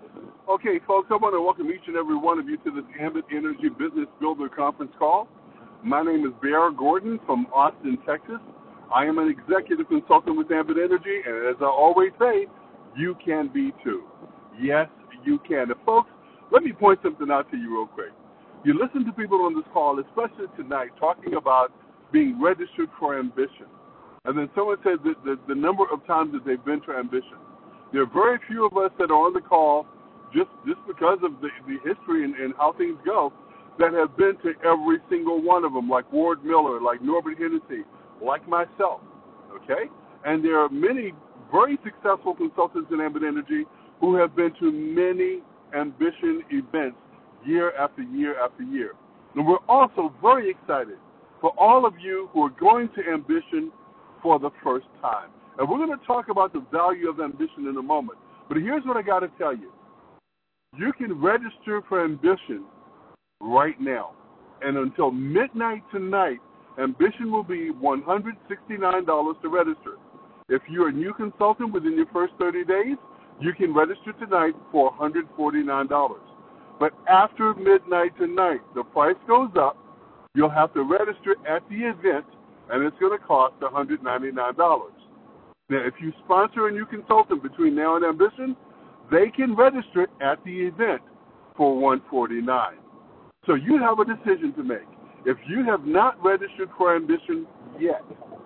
Okay, folks, I want to welcome each and every one of you to this Ambit Energy Business Builder Conference call. My name is Bear Gordon from Austin, Texas. I am an executive consultant with Ambit Energy, and as I always say, you can be too. Yes, you can. And folks, let me point something out to you real quick. You listen to people on this call, especially tonight, talking about being registered for ambition. And then someone says that the number of times that they've been to ambition. There are very few of us that are on the call just because of the history and how things go, that have been to every single one of them, like Ward Miller, like Norbert Hennessy, like myself, okay? And there are many very successful consultants in Ambit Energy who have been to many ambition events year after year after year. And we're also very excited for all of you who are going to ambition for the first time. And we're going to talk about the value of ambition in a moment. But here's what I got to tell you. You can register for ambition right now. And until midnight tonight, ambition will be $169 to register. If you're a new consultant within your first 30 days, you can register tonight for $149. But after midnight tonight, the price goes up. You'll have to register at the event, and it's going to cost $199. Now, if you sponsor a new consultant between now and ambition, they can register at the event for $149. So you have a decision to make. If you have not registered for ambition yet,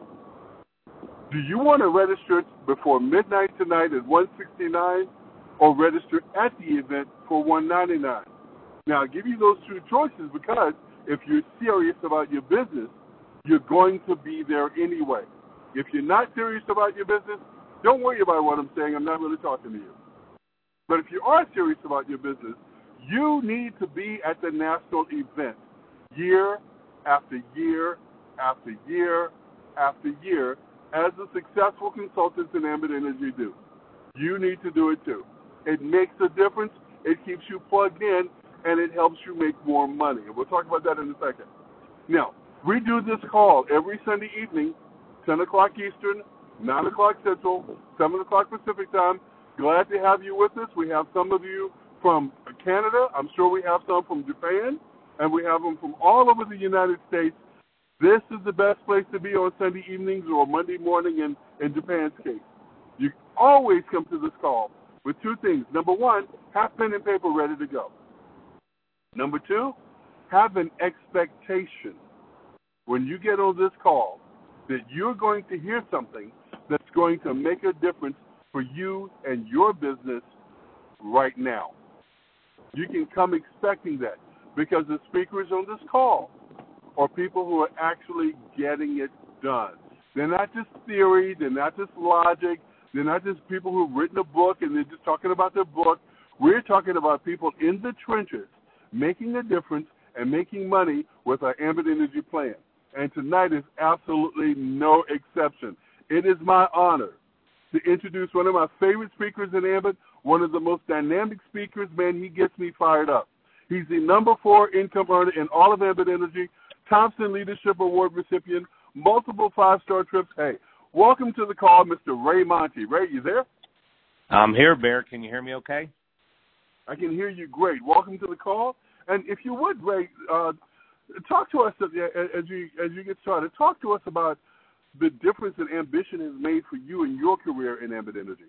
do you want to register before midnight tonight at $169 or register at the event for $199? Now, I'll give you those two choices because if you're serious about your business, you're going to be there anyway. If you're not serious about your business, don't worry about what I'm saying. I'm not really talking to you. But if you are serious about your business, you need to be at the national event year after year after year after year as the successful consultants in Ambit Energy do. You need to do it too. It makes a difference. It keeps you plugged in, and it helps you make more money. And we'll talk about that in a second. Now, we do this call every Sunday evening, 10 o'clock Eastern, 9 o'clock Central, 7 o'clock Pacific time. Glad to have you with us. We have some of you from Canada. I'm sure we have some from Japan, and we have them from all over the United States. This is the best place to be on Sunday evenings or Monday morning in Japan's case. You always come to this call with two things. Number one, have pen and paper ready to go. Number two, have an expectation when you get on this call that you're going to hear something that's going to make a difference for you and your business right now. You can come expecting that because the speakers on this call are people who are actually getting it done. They're not just theory. They're not just logic. They're not just people who've written a book and they're just talking about their book. We're talking about people in the trenches making a difference and making money with our Ambit Energy plan. And tonight is absolutely no exception. It is my honor to introduce one of my favorite speakers in Ambit, one of the most dynamic speakers. Man, he gets me fired up. He's the number 4 income earner in all of Ambit Energy, Thompson Leadership Award recipient, multiple 5-star trips. Hey, welcome to the call, Mr. Ray Monty. Ray, you there? I'm here, Bear. Can you hear me okay? I can hear you great. Welcome to the call. And if you would, Ray, talk to us as you get started. Talk to us about the difference that ambition has made for you in your career in Ambit Energy.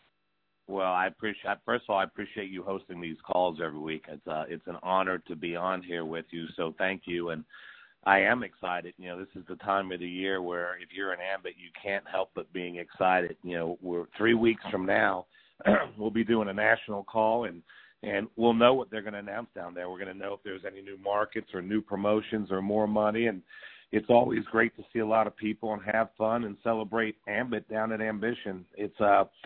Well, first of all, I appreciate you hosting these calls every week. It's an honor to be on here with you, so thank you. And I am excited. You know, this is the time of the year where if you're in Ambit, you can't help but being excited. You know, we're 3 weeks from now, we'll be doing a national call, and we'll know what they're going to announce down there. We're going to know if there's any new markets or new promotions or more money, and it's always great to see a lot of people and have fun and celebrate Ambit down at Ambition. It's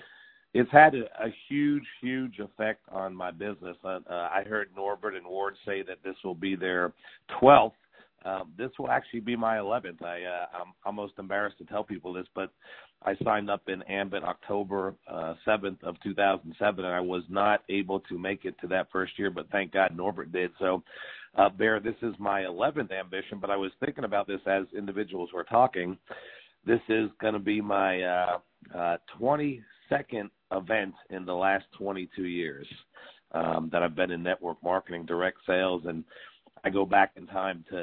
had a huge, huge effect on my business. I heard Norbert and Ward say that this will be their 12th. This will actually be my 11th. I'm almost embarrassed to tell people this, but I signed up in Ambit October 7th of 2007, and I was not able to make it to that first year, but thank God Norbert did. So, Bear, this is my 11th ambition, but I was thinking about this as individuals were talking. This is going to be my 22nd event in the last 22 years. that I've been in network marketing, direct sales, and I go back in time to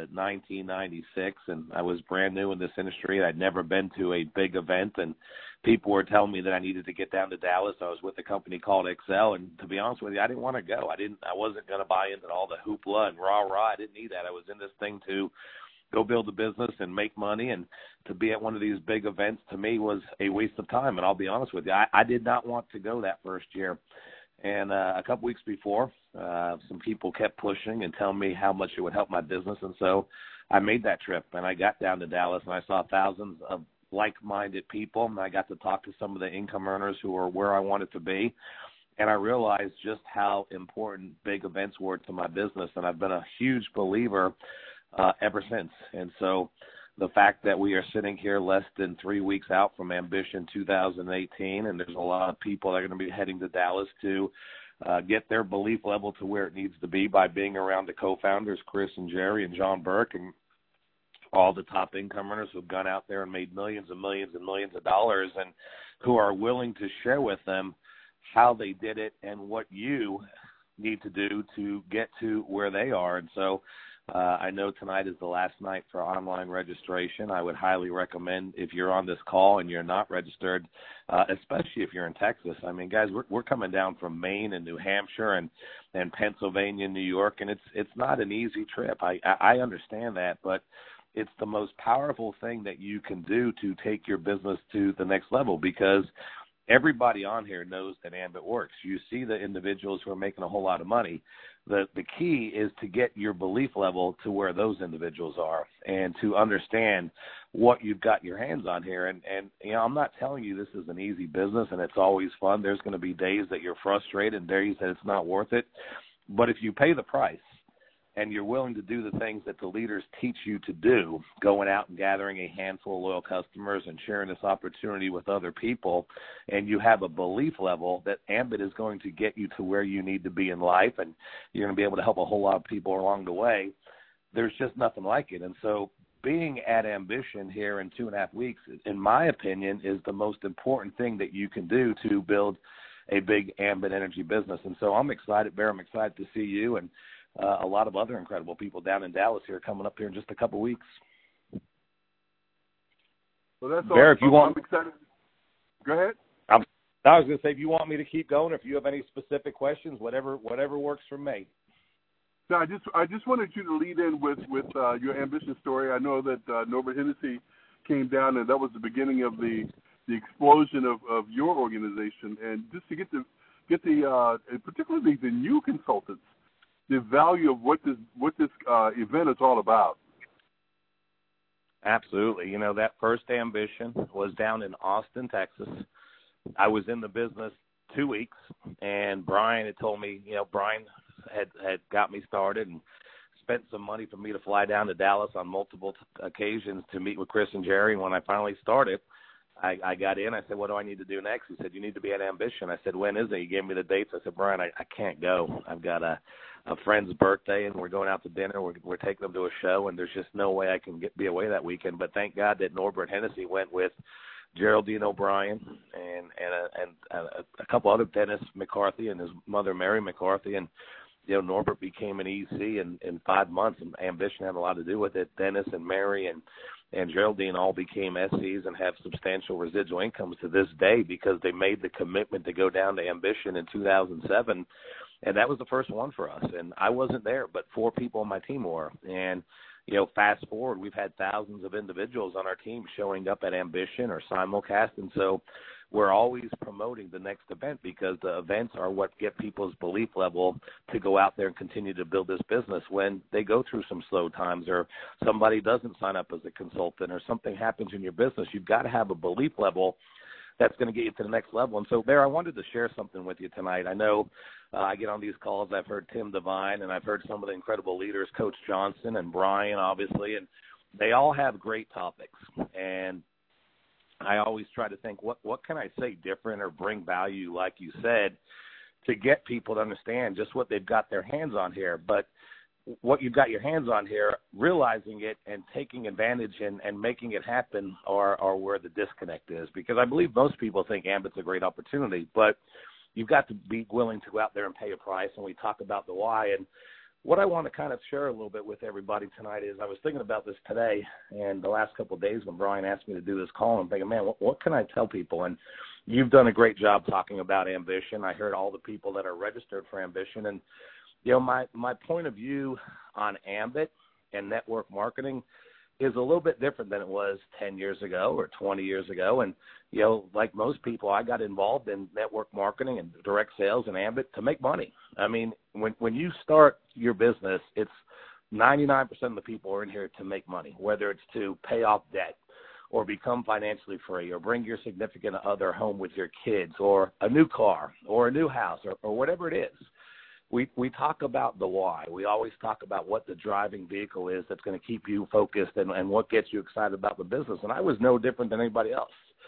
1996, and I was brand new in this industry. I'd never been to a big event, and people were telling me that I needed to get down to Dallas. I was with a company called Excel, and to be honest with you, I didn't want to go. I wasn't going to buy into all the hoopla and rah-rah. I didn't need that. I was in this thing to go build a business and make money, and to be at one of these big events to me was a waste of time. And I'll be honest with you, I did not want to go that first year. And a couple weeks before, some people kept pushing and telling me how much it would help my business. And so I made that trip, and I got down to Dallas, and I saw thousands of like-minded people, and I got to talk to some of the income earners who were where I wanted to be. And I realized just how important big events were to my business, and I've been a huge believer ever since. And so the fact that we are sitting here less than 3 weeks out from Ambition 2018, and there's a lot of people that are going to be heading to Dallas to get their belief level to where it needs to be by being around the co-founders, Chris and Jerry and John Burke, and all the top income earners who've gone out there and made millions and millions and millions of dollars, and who are willing to share with them how they did it and what you need to do to get to where they are. And so I know tonight is the last night for online registration. I would highly recommend, if you're on this call and you're not registered, especially if you're in Texas. I mean, guys, we're coming down from Maine and New Hampshire and Pennsylvania and New York, and it's not an easy trip. I understand that, but it's the most powerful thing that you can do to take your business to the next level, because everybody on here knows that Ambit works. You see the individuals who are making a whole lot of money. The key is to get your belief level to where those individuals are, and to understand what you've got your hands on here. And you know, I'm not telling you this is an easy business and it's always fun. There's going to be days that you're frustrated and days that it's not worth it. But if you pay the price and you're willing to do the things that the leaders teach you to do, going out and gathering a handful of loyal customers and sharing this opportunity with other people, and you have a belief level that Ambit is going to get you to where you need to be in life, and you're going to be able to help a whole lot of people along the way, there's just nothing like it. And so being at Ambition here in 2.5 weeks, in my opinion, is the most important thing that you can do to build a big Ambit Energy business. And so I'm excited, Bear. I'm excited to see you and a lot of other incredible people down in Dallas here coming up here in just a couple weeks. Well, that's Bear, if you want, I'm excited. Go ahead. I was going to say, if you want me to keep going, or if you have any specific questions, whatever works for me. No, I just wanted you to lead in with your Ambition story. I know that Norbert Hennessy came down, and that was the beginning of the explosion of your organization. And just to get the particularly the new consultants, the value of what this event is all about. Absolutely. You know, that first Ambition was down in Austin, Texas. I was in the business 2 weeks, and Brian had told me, you know, Brian had got me started and spent some money for me to fly down to Dallas on multiple occasions to meet with Chris and Jerry. And when I finally started, I got in. I said, what do I need to do next? He said, you need to be at Ambition. I said, when is it? He gave me the dates. I said, Brian, I can't go. I've got a friend's birthday, and we're going out to dinner. We're taking them to a show, and there's just no way I can be away that weekend. But thank God that Norbert Hennessy went with Geraldine O'Brien and a couple other, Dennis McCarthy and his mother, Mary McCarthy. And, you know, Norbert became an EC in 5 months, and Ambition had a lot to do with it. Dennis and Mary and Geraldine all became SCs and have substantial residual incomes to this day because they made the commitment to go down to Ambition in 2007. And that was the first one for us. And I wasn't there, but 4 people on my team were. And, you know, fast forward, we've had thousands of individuals on our team showing up at Ambition or simulcast. And so we're always promoting the next event because the events are what get people's belief level to go out there and continue to build this business when they go through some slow times or somebody doesn't sign up as a consultant or something happens in your business. You've got to have a belief level that's going to get you to the next level. And so, Bear, I wanted to share something with you tonight. I know I get on these calls. I've heard Tim Devine, and I've heard some of the incredible leaders, Coach Johnson and Brian, obviously, and they all have great topics. And I always try to think, what can I say different or bring value, like you said, to get people to understand just what they've got their hands on here. But what you've got your hands on here, realizing it and taking advantage and making it happen are where the disconnect is. Because I believe most people think Ambit's a great opportunity, but you've got to be willing to go out there and pay a price, and we talk about the why. And what I want to kind of share a little bit with everybody tonight is I was thinking about this today and the last couple of days when Brian asked me to do this call, and thinking, man, what can I tell people? And you've done a great job talking about ambition. I heard all the people that are registered for ambition. And, my point of view on Ambit and network marketing is a little bit different than it was 10 years ago or 20 years ago. And, like most people, I got involved in network marketing and direct sales and Ambit to make money. I mean, when you start your business, it's 99% of the people are in here to make money, whether it's to pay off debt or become financially free or bring your significant other home with your kids or a new car or a new house or whatever it is. We talk about the why. We always talk about what the driving vehicle is that's going to keep you focused and what gets you excited about the business. And I was no different than anybody else.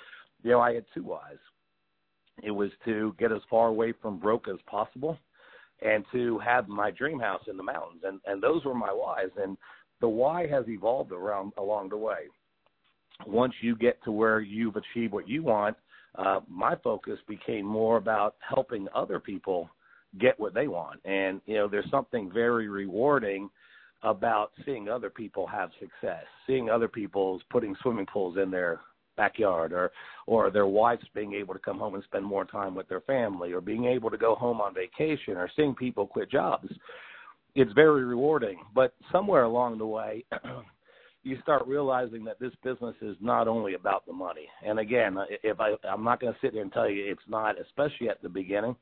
I had two whys. It was to get as far away from broke as possible and to have my dream house in the mountains. And those were my whys. And the why has evolved along the way. Once you get to where you've achieved what you want, my focus became more about helping other people get what they want. And, there's something very rewarding about seeing other people have success, seeing other people's putting swimming pools in their backyard or their wives being able to come home and spend more time with their family or being able to go home on vacation or seeing people quit jobs. It's very rewarding. But somewhere along the way, you start realizing that this business is not only about the money. And again, I'm not going to sit here and tell you it's not, especially at the beginning.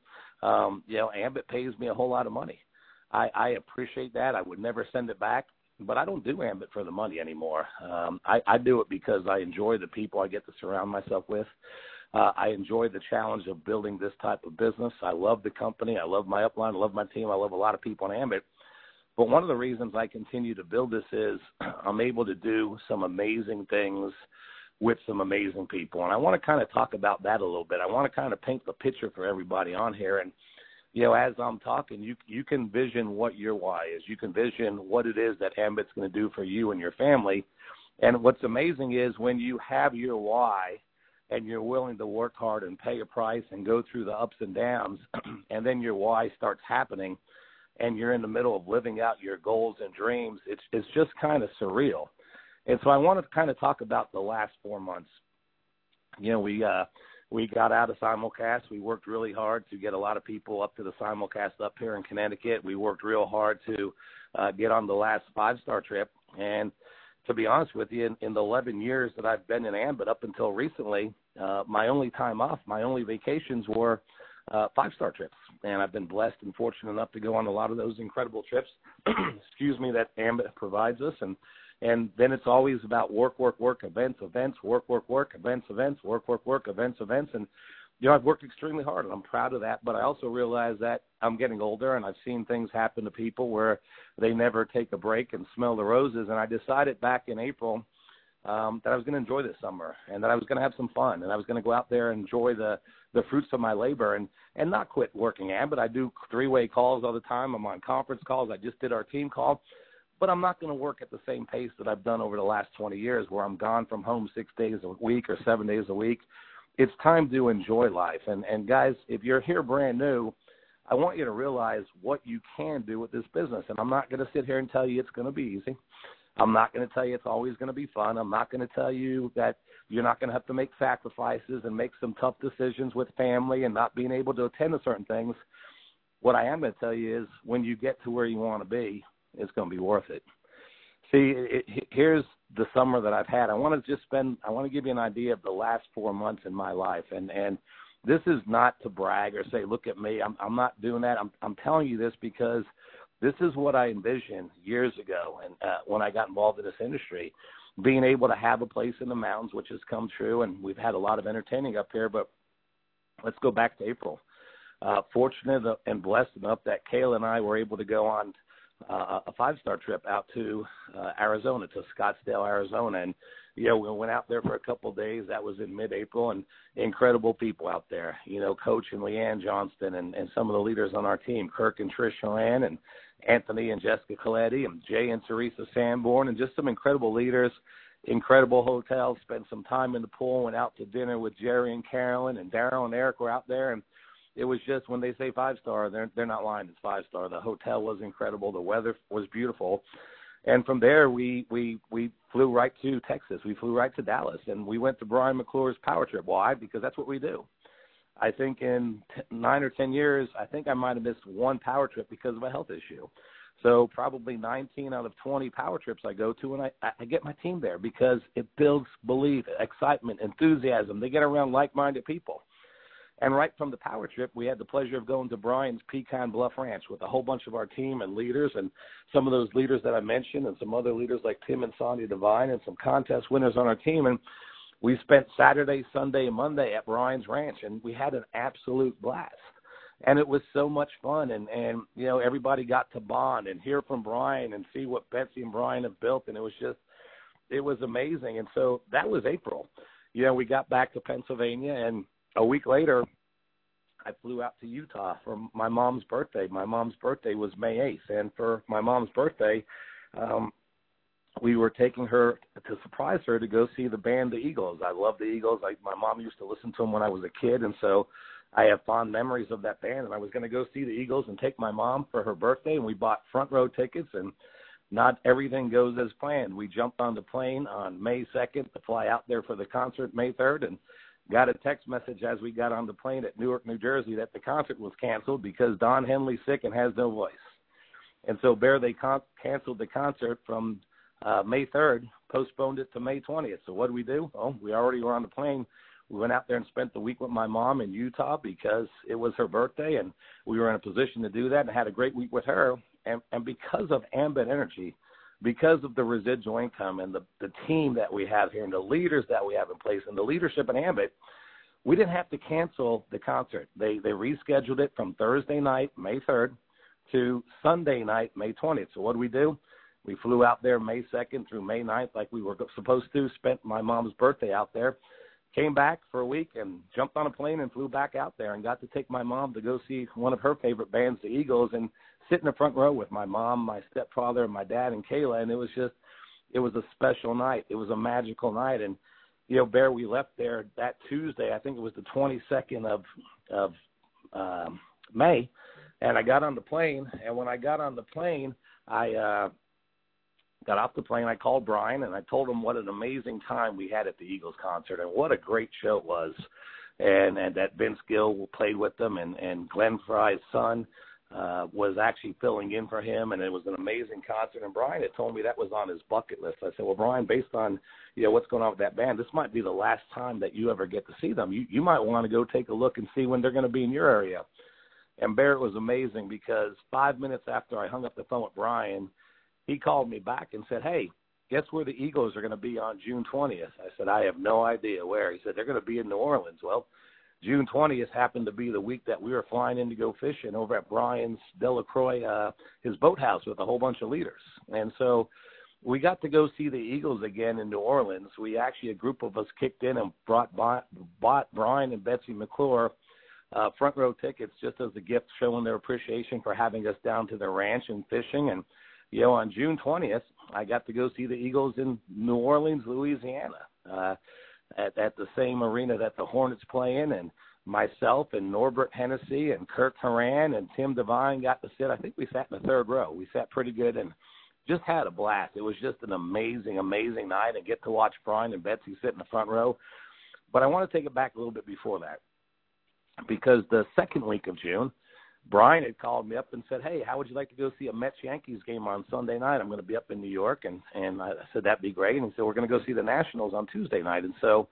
Ambit pays me a whole lot of money. I appreciate that. I would never send it back, but I don't do Ambit for the money anymore. I do it because I enjoy the people I get to surround myself with. I enjoy the challenge of building this type of business. I love the company. I love my upline. I love my team. I love a lot of people in Ambit. But one of the reasons I continue to build this is I'm able to do some amazing things with some amazing people. And I want to kind of talk about that a little bit. I want to kind of paint the picture for everybody on here. And, as I'm talking, you can vision what your why is. You can vision what it is that Ambit's going to do for you and your family. And what's amazing is when you have your why and you're willing to work hard and pay a price and go through the ups and downs, and then your why starts happening, and you're in the middle of living out your goals and dreams, it's just kind of surreal. And so I want to kind of talk about the last 4 months. We got out of simulcast. We worked really hard to get a lot of people up to the simulcast up here in Connecticut. We worked real hard to get on the last 5-star trip. And to be honest with you, in the 11 years that I've been in Ambit up until recently, my only time off, my only vacations were 5-star trips. And I've been blessed and fortunate enough to go on a lot of those incredible trips, that Ambit provides us. And then it's always about work, events, work, events, work, events. And, I've worked extremely hard, and I'm proud of that. But I also realize that I'm getting older, and I've seen things happen to people where they never take a break and smell the roses. And I decided back in April that I was going to enjoy this summer and that I was going to have some fun, and I was going to go out there and enjoy the fruits of my labor and not quit working Ambit. I do 3-way calls all the time. I'm on conference calls. I just did our team call. But I'm not going to work at the same pace that I've done over the last 20 years where I'm gone from home 6 days a week or 7 days a week. It's time to enjoy life. And guys, if you're here brand new, I want you to realize what you can do with this business. And I'm not going to sit here and tell you it's going to be easy. I'm not going to tell you it's always going to be fun. I'm not going to tell you that you're not going to have to make sacrifices and make some tough decisions with family and not being able to attend to certain things. What I am going to tell you is when you get to where you want to be, it's going to be worth it. See, here's the summer that I've had. I want to give you an idea of the last 4 months in my life. And this is not to brag or say, look at me. I'm not doing that. I'm telling you this because this is what I envisioned years ago. And when I got involved in this industry, being able to have a place in the mountains, which has come true. And we've had a lot of entertaining up here, but let's go back to April. Fortunate and blessed enough that Kayla and I were able to go on a 5-star trip out to Arizona, to Scottsdale, Arizona. And, we went out there for a couple of days. That was in mid-April, and incredible people out there. Coach and Leanne Johnston and some of the leaders on our team, Kirk and Trish Horan and Anthony and Jessica Coletti and Jay and Teresa Sanborn, and just some incredible leaders, incredible hotels. Spent some time in the pool, went out to dinner with Jerry and Carolyn, and Daryl and Eric were out there. And it was just, when they say 5-star, they're not lying. It's 5-star. The hotel was incredible. The weather was beautiful. And from there, we flew right to Texas. We flew right to Dallas, and we went to Brian McClure's power trip. Why? Because that's what we do. I think in 9 or 10 years, I think I might have missed one power trip because of a health issue. So probably 19 out of 20 power trips I go to, and I get my team there because it builds belief, excitement, enthusiasm. They get around like-minded people. And right from the power trip, we had the pleasure of going to Brian's Pecan Bluff Ranch with a whole bunch of our team and leaders, and some of those leaders that I mentioned and some other leaders like Tim and Sonia Devine and some contest winners on our team. And we spent Saturday, Sunday, and Monday at Brian's Ranch, and we had an absolute blast. And it was so much fun, and you know, everybody got to bond and hear from Brian and see what Betsy and Brian have built, and it was amazing. And so that was April. You know, we got back to Pennsylvania, and a week later, I flew out to Utah for my mom's birthday. My mom's birthday was May 8th, and for my mom's birthday, we were taking her to surprise her to go see the band, the Eagles. I love the Eagles. My mom used to listen to them when I was a kid, and so I have fond memories of that band. And I was going to go see the Eagles and take my mom for her birthday, and we bought front row tickets, and not everything goes as planned. We jumped on the plane on May 2nd to fly out there for the concert May 3rd, and got a text message as we got on the plane at Newark, New Jersey, that the concert was canceled because Don Henley's sick and has no voice. And so, they canceled the concert from May 3rd, postponed it to May 20th. So what did we do? Well, we already were on the plane. We went out there and spent the week with my mom in Utah because it was her birthday, and we were in a position to do that and had a great week with her. And because of Ambit Energy, because of the residual income and the team that we have here and the leaders that we have in place and the leadership in Ambit, we didn't have to cancel the concert. They rescheduled it from Thursday night, May 3rd, to Sunday night, May 20th. So what did we do? We flew out there May 2nd through May 9th like we were supposed to, spent my mom's birthday out there, came back for a week and jumped on a plane and flew back out there and got to take my mom to go see one of her favorite bands, the Eagles, and sit in the front row with my mom, my stepfather, and my dad and Kayla. And it was a special night. It was a magical night. And, you know, Bear, we left there that Tuesday. I think it was the 22nd of May. And I got on the plane. And when I got on the plane, I got off the plane. I called Brian, and I told him what an amazing time we had at the Eagles concert and what a great show it was. And that Vince Gill played with them, and Glenn Fry's son was actually filling in for him, and it was an amazing concert. And Brian had told me that was on his bucket list. I said, well, Brian, based on, you know, what's going on with that band, this might be the last time that you ever get to see them. You might want to go take a look and see when they're going to be in your area. And Barrett was amazing because 5 minutes after I hung up the phone with Brian, he called me back and said, hey, guess where the Eagles are going to be on June 20th? I said, I have no idea where. He said, they're going to be in New Orleans. Well, June 20th happened to be the week that we were flying in to go fishing over at Brian's Delacroix, his boathouse with a whole bunch of leaders. And so we got to go see the Eagles again in New Orleans. We actually, a group of us kicked in and bought Brian and Betsy McClure front row tickets just as a gift, showing their appreciation for having us down to their ranch and fishing. And, you know, on June 20th, I got to go see the Eagles in New Orleans, Louisiana, at the same arena that the Hornets play in, and myself and Norbert Hennessy and Kirk Horan and Tim Devine got to sit. I think we sat in the third row. We sat pretty good and just had a blast. It was just an amazing, amazing night, and get to watch Brian and Betsy sit in the front row. But I want to take it back a little bit before that, because the second week of June, Brian had called me up and said, hey, how would you like to go see a Mets-Yankees game on Sunday night? I'm going to be up in New York. And I said, that'd be great. And he said, we're going to go see the Nationals on Tuesday night. And so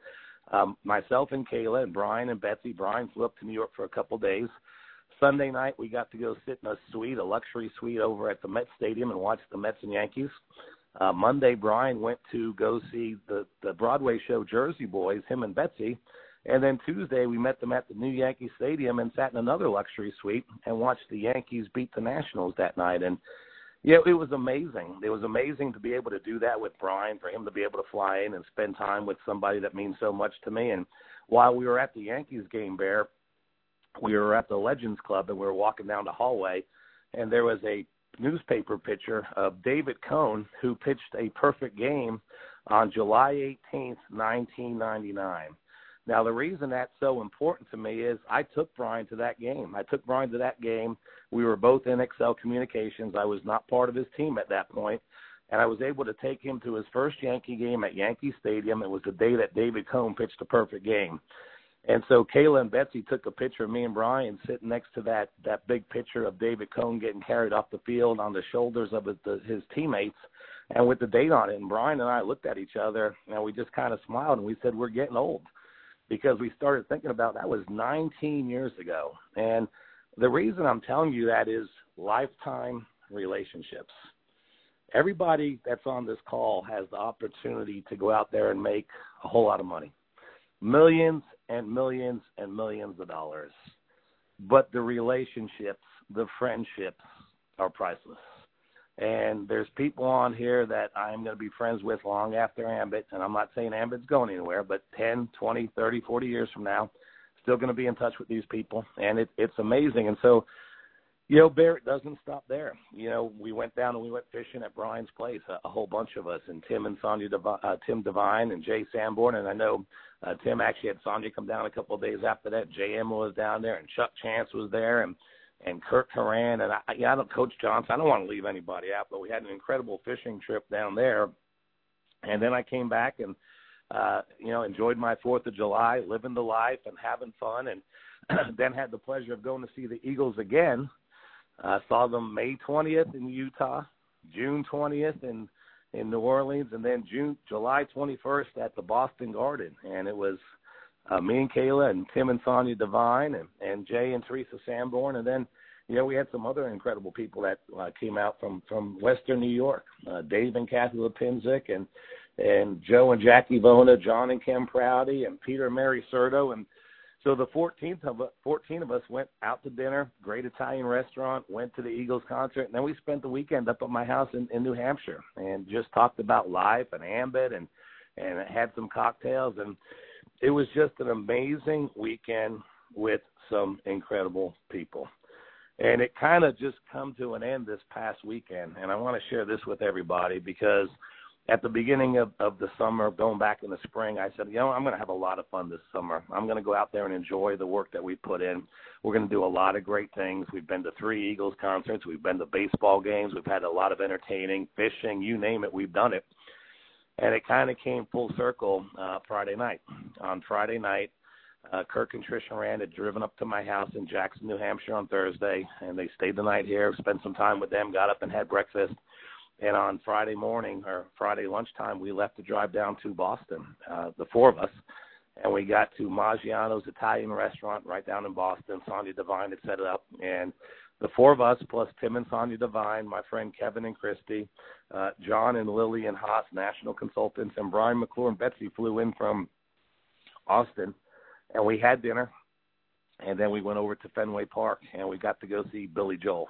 myself and Kayla and Brian and Betsy, Brian flew up to New York for a couple of days. Sunday night, we got to go sit in a suite, a luxury suite over at the Mets Stadium and watch the Mets and Yankees. Monday, Brian went to go see the Broadway show Jersey Boys, him and Betsy. And then Tuesday, we met them at the new Yankee Stadium and sat in another luxury suite and watched the Yankees beat the Nationals that night. And, yeah, it was amazing. It was amazing to be able to do that with Brian, for him to be able to fly in and spend time with somebody that means so much to me. And while we were at the Yankees game, Bear, we were at the Legends Club, and we were walking down the hallway, and there was a newspaper picture of David Cone, who pitched a perfect game on July 18th, 1999. Now, the reason that's so important to me is I took Brian to that game. We were both in Excel Communications. I was not part of his team at that point, and I was able to take him to his first Yankee game at Yankee Stadium. It was the day that David Cone pitched a perfect game. And so Kayla and Betsy took a picture of me and Brian sitting next to that big picture of David Cone getting carried off the field on the shoulders of his teammates and with the date on it. And Brian and I looked at each other, and we just kind of smiled, and we said, we're getting old, because we started thinking about that was 19 years ago. And the reason I'm telling you that is lifetime relationships. Everybody that's on this call has the opportunity to go out there and make a whole lot of money. Millions and millions and millions of dollars. But the relationships, the friendships are priceless. And there's people on here that I'm going to be friends with long after Ambit, and I'm not saying Ambit's going anywhere, but 10, 20, 30, 40 years from now, still going to be in touch with these people, and it's amazing. And so, Bear, it doesn't stop there. We went down and we went fishing at Brian's place, a whole bunch of us, and Tim and Tim Devine and Jay Sanborn, and I know Tim actually had Sonia come down a couple of days after that. JM was down there, and Chuck Chance was there, and Kurt Coran, and I don't Coach Johnson. I don't want to leave anybody out, but we had an incredible fishing trip down there. And then I came back and, enjoyed my 4th of July, living the life and having fun, and then had the pleasure of going to see the Eagles again. Saw them May 20th in Utah, June 20th in New Orleans, and then July 21st at the Boston Garden. And it was me and Kayla and Tim and Sonia Devine and Jay and Teresa Sanborn. And then, we had some other incredible people that came out from Western New York, Dave and Kathy Lipinzik and Joe and Jackie Vona, John and Kim Prouty, and Peter and Mary Serto. And so the 14 of us went out to dinner, great Italian restaurant, went to the Eagles concert, and then we spent the weekend up at my house in New Hampshire and just talked about life and Ambit and had some cocktails. And it was just an amazing weekend with some incredible people. And it kind of just come to an end this past weekend. And I want to share this with everybody because at the beginning of the summer, going back in the spring, I said, I'm going to have a lot of fun this summer. I'm going to go out there and enjoy the work that we put in. We're going to do a lot of great things. We've been to 3 Eagles concerts. We've been to baseball games. We've had a lot of entertaining, fishing, you name it, we've done it. And it kind of came full circle Friday night. On Friday night, Kirk and Tricia Rand had driven up to my house in Jackson, New Hampshire on Thursday, and they stayed the night here, spent some time with them, got up and had breakfast. And on Friday morning or Friday lunchtime, we left to drive down to Boston, the 4 of us, and we got to Maggiano's Italian restaurant right down in Boston. Sonia Devine had set it up, and the 4 of us plus Tim and Sonia Devine, my friend Kevin and Christy, John and Lily and Haas, national consultants, and Brian McClure and Betsy flew in from Austin, and we had dinner, and then we went over to Fenway Park, and we got to go see Billy Joel.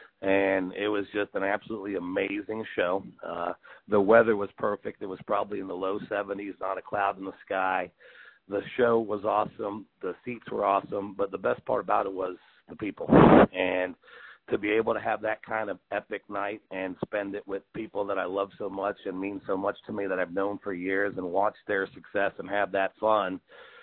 And it was just an absolutely amazing show. The weather was perfect. It was probably in the low 70s, not a cloud in the sky. The show was awesome. The seats were awesome. But the best part about it was the people. And to be able to have that kind of epic night and spend it with people that I love so much and mean so much to me that I've known for years and watch their success and have that fun,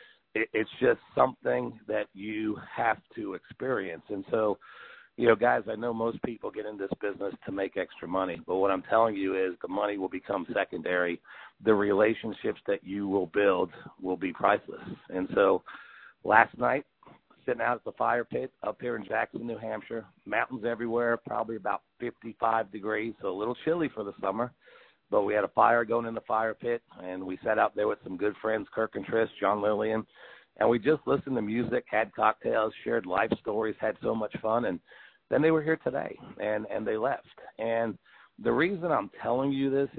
it's just something that you have to experience. And so, guys, I know most people get in this business to make extra money, but what I'm telling you is the money will become secondary. The relationships that you will build will be priceless. And so last night, sitting out at the fire pit up here in Jackson, New Hampshire, mountains everywhere, probably about 55 degrees, so a little chilly for the summer, but we had a fire going in the fire pit, and we sat out there with some good friends, Kirk and Trish, John Lillian, and we just listened to music, had cocktails, shared life stories, had so much fun, and then they were here today, and they left. And the reason I'm telling you this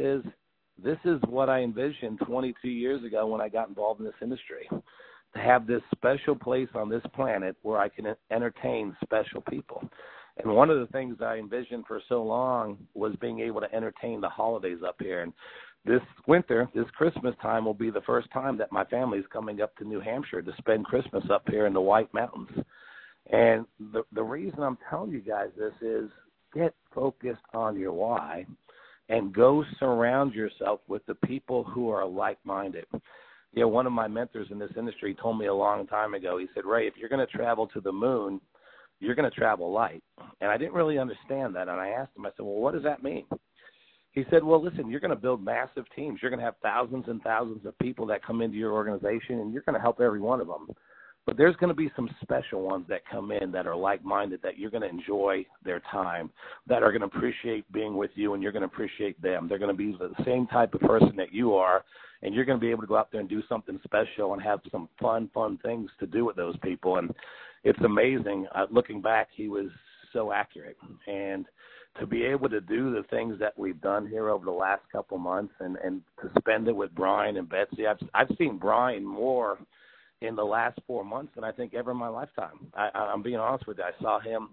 is what I envisioned 22 years ago when I got involved in this industry, to have this special place on this planet where I can entertain special people. And one of the things I envisioned for so long was being able to entertain the holidays up here. And this winter, this Christmas time, will be the first time that my family is coming up to New Hampshire to spend Christmas up here in the White Mountains. And the reason I'm telling you guys this is get focused on your why and go surround yourself with the people who are like-minded. One of my mentors in this industry told me a long time ago, he said, Ray, if you're going to travel to the moon, you're going to travel light. And I didn't really understand that. And I asked him, I said, well, what does that mean? He said, well, listen, you're going to build massive teams. You're going to have thousands and thousands of people that come into your organization, and you're going to help every one of them. But there's going to be some special ones that come in that are like-minded, that you're going to enjoy their time, that are going to appreciate being with you, and you're going to appreciate them. They're going to be the same type of person that you are, and you're going to be able to go out there and do something special and have some fun things to do with those people. And it's amazing. Looking back, he was so accurate. And to be able to do the things that we've done here over the last couple months and to spend it with Brian and Betsy, I've seen Brian more in the last 4 months than I think ever in my lifetime. I'm being honest with you. I saw him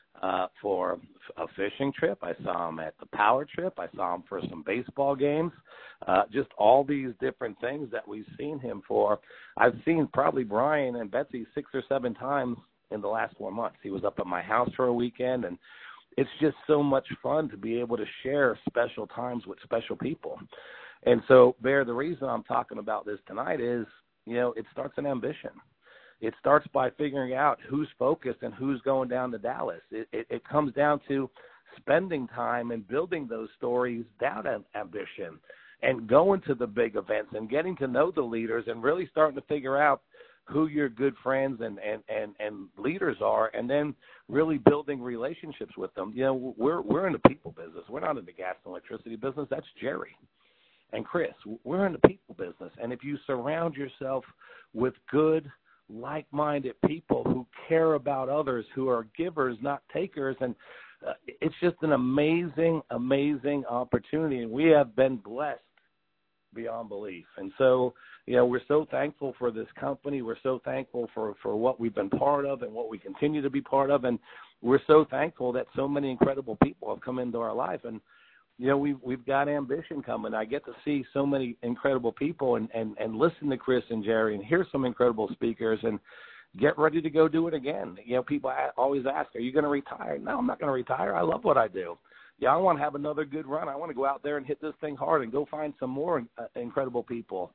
for a fishing trip. I saw him at the power trip. I saw him for some baseball games. Just all these different things that we've seen him for. I've seen probably Brian and Betsy 6 or 7 times in the last 4 months. He was up at my house for a weekend, and it's just so much fun to be able to share special times with special people. And so, Bear, the reason I'm talking about this tonight is, it starts an ambition. It starts by figuring out who's focused and who's going down to Dallas. It comes down to spending time and building those stories down at ambition and going to the big events and getting to know the leaders and really starting to figure out who your good friends and leaders are, and then really building relationships with them. We're in the people business. We're not in the gas and electricity business. That's Jerry and Chris. We're in the people business. And if you surround yourself with good, like-minded people who care about others, who are givers, not takers, and it's just an amazing, amazing opportunity. And we have been blessed beyond belief. And so, we're so thankful for this company. We're so thankful for what we've been part of and what we continue to be part of. And we're so thankful that so many incredible people have come into our life. And, we've got ambition coming. I get to see so many incredible people and listen to Chris and Jerry and hear some incredible speakers and get ready to go do it again. People always ask, are you going to retire? No, I'm not going to retire. I love what I do. I want to have another good run. I want to go out there and hit this thing hard and go find some more incredible people.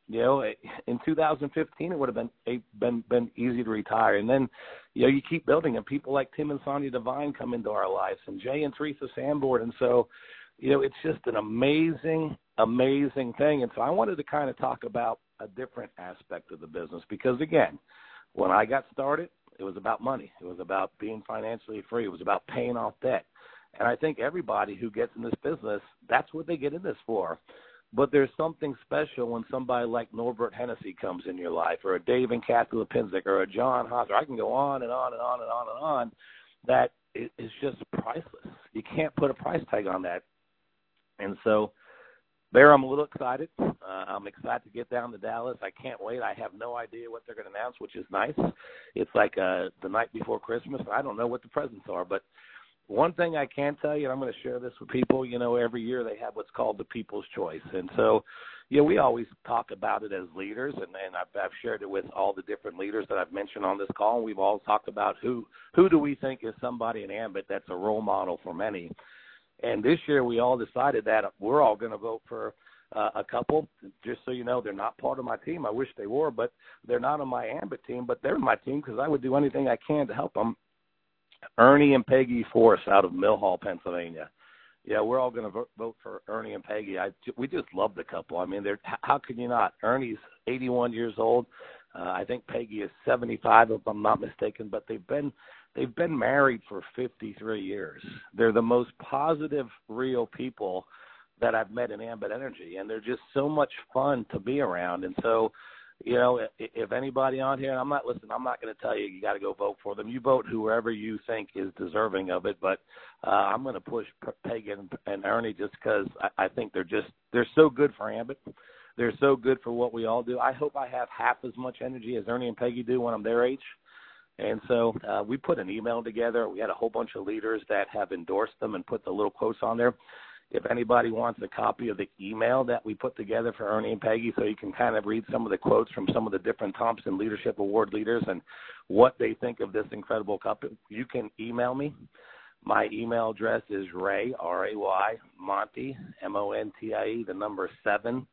In 2015, it would have been easy to retire. And then, you keep building, and people like Tim and Sonia Devine come into our lives, and Jay and Teresa Sandboard. And so, it's just an amazing, amazing thing. And so I wanted to kind of talk about a different aspect of the business because, again, when I got started, it was about money. It was about being financially free. It was about paying off debt. And I think everybody who gets in this business, that's what they get in this for. But there's something special when somebody like Norbert Hennessy comes in your life, or a Dave and Kathy Lipinzik, or a John Hosser. I can go on and on and on and on and on. That is just priceless. You can't put a price tag on that. And so there, I'm a little excited. I'm excited to get down to Dallas. I can't wait. I have no idea what they're going to announce, which is nice. It's like the night before Christmas. I don't know what the presents are, but one thing I can tell you, and I'm going to share this with people, every year they have what's called the People's Choice. And so, we always talk about it as leaders, and I've shared it with all the different leaders that I've mentioned on this call, and we've all talked about who do we think is somebody in Ambit that's a role model for many. And this year we all decided that we're all going to vote for a couple. Just so you know, they're not part of my team. I wish they were, but they're not on my Ambit team, but they're my team because I would do anything I can to help them. Ernie and Peggy Force out of Millhall, Pennsylvania. We're all going to vote for Ernie and Peggy. We just love the couple. I mean, how could you not? Ernie's 81 years old. I think Peggy is 75, if I'm not mistaken. But they've been married for 53 years. They're the most positive, real people that I've met in Ambit Energy, and they're just so much fun to be around. And so, if anybody on here, and I'm not going to tell you got to go vote for them. You vote whoever you think is deserving of it. But I'm going to push Peggy and Ernie just because I think they're so good for Ambit. They're so good for what we all do. I hope I have half as much energy as Ernie and Peggy do when I'm their age. And so we put an email together. We had a whole bunch of leaders that have endorsed them and put the little quotes on there. If anybody wants a copy of the email that we put together for Ernie and Peggy so you can kind of read some of the quotes from some of the different Thompson Leadership Award leaders and what they think of this incredible couple, you can email me. My email address is Ray, R-A-Y, Montie, M-O-N-T-I-E, the number 7,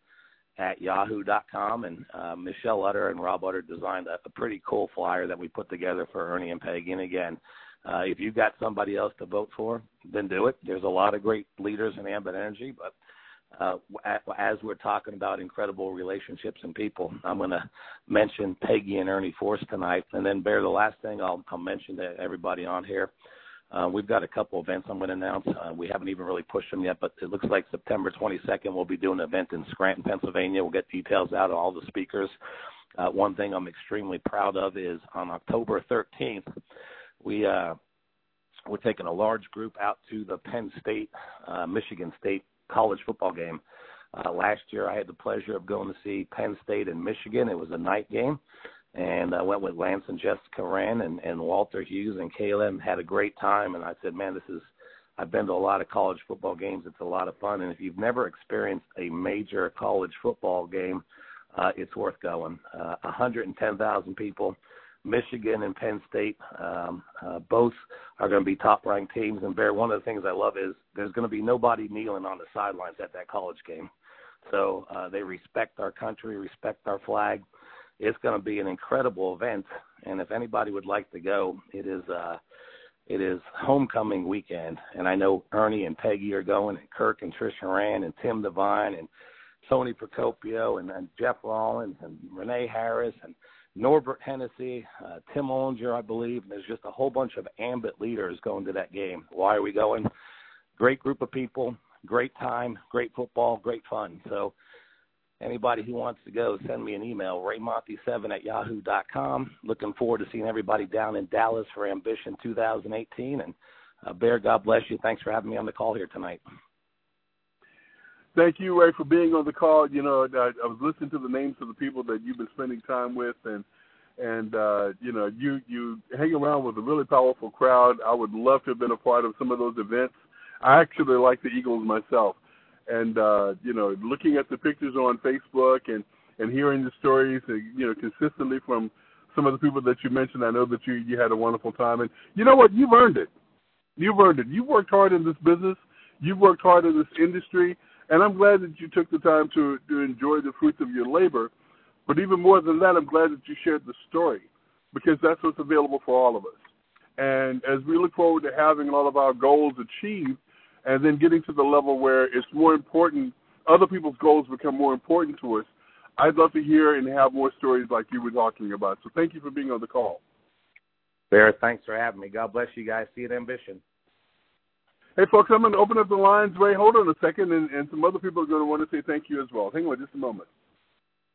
at yahoo.com, and Michelle Utter and Rob Utter designed a pretty cool flyer that we put together for Ernie and Peggy. And again, if you've got somebody else to vote for, then do it. There's a lot of great leaders in Ambit Energy, but as we're talking about incredible relationships and people, I'm going to mention Peggy and Ernie Force tonight. And then, Bear, the last thing I'll mention to everybody on here, we've got a couple events I'm going to announce. We haven't even really pushed them yet, but it looks like September 22nd we'll be doing an event in Scranton, Pennsylvania. We'll get details out of all the speakers. One thing I'm extremely proud of is on October 13th, we're taking a large group out to the Penn State, Michigan State college football game. Last year I had the pleasure of going to see Penn State and Michigan. It was a night game, and I went with Lance and Jessica Wren and Walter Hughes and Kayla, and had a great time. And I said, man, I've been to a lot of college football games. It's a lot of fun. And if you've never experienced a major college football game, it's worth going. 110,000 people. Michigan and Penn State, both are going to be top-ranked teams. And, Bear, one of the things I love is there's going to be nobody kneeling on the sidelines at that college game. So they respect our country, respect our flag. It's going to be an incredible event. And if anybody would like to go, it is homecoming weekend. And I know Ernie and Peggy are going, and Kirk and Trish Horan and Tim Devine and Tony Procopio and Jeff Rollins and Renee Harris and Norbert Hennessy, Tim Ollinger, I believe. And there's just a whole bunch of Ambit leaders going to that game. Why are we going? Great group of people, great time, great football, great fun. So anybody who wants to go, send me an email, raymonte7@yahoo.com. Looking forward to seeing everybody down in Dallas for Ambition 2018. And, Bear, God bless you. Thanks for having me on the call here tonight. Thank you, Ray, for being on the call. You know, I was listening to the names of the people that you've been spending time with, and you know, you hang around with a really powerful crowd. I would love to have been a part of some of those events. I actually like the Eagles myself, and you know, looking at the pictures on Facebook and hearing the stories, you know, consistently from some of the people that you mentioned, I know that you had a wonderful time. And you know what? You've earned it. You've earned it. You've worked hard in this business. You've worked hard in this industry. And I'm glad that you took the time to enjoy the fruits of your labor. But even more than that, I'm glad that you shared the story, because that's what's available for all of us. And as we look forward to having all of our goals achieved and then getting to the level where it's more important, other people's goals become more important to us, I'd love to hear and have more stories like you were talking about. So thank you for being on the call. Bear, thanks for having me. God bless you guys. See you at Ambition. Hey, folks, I'm going to open up the lines. Ray, hold on a second, and some other people are going to want to say thank you as well. Hang on just a moment.